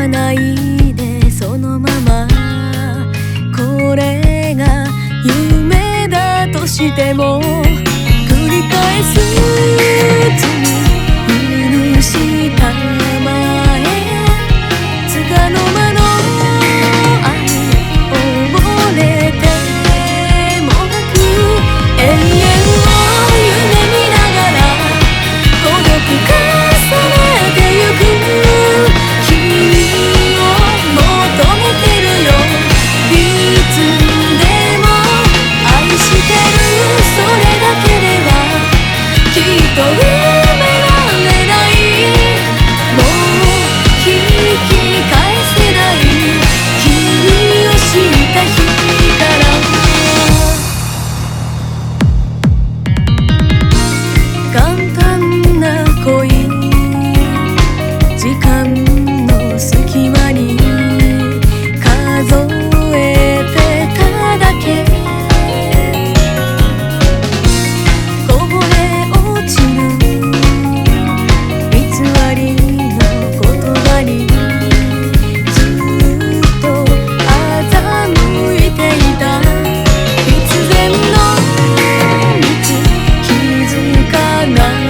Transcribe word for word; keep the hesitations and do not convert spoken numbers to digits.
わないでそのまま、これが夢だとしても繰り返す罪許したまえ、つかの間の愛溺れてもがく永遠を夢見ながら孤独重ねてゆく君を求めてるよ、いつでも愛してる、それだけではきっと埋められない、もう引き返せない君を知った日から簡単な恋、時間の隙間に数えてただけ、こぼれ落ちる偽りの言葉にずっと欺いていた、必然の道気づかない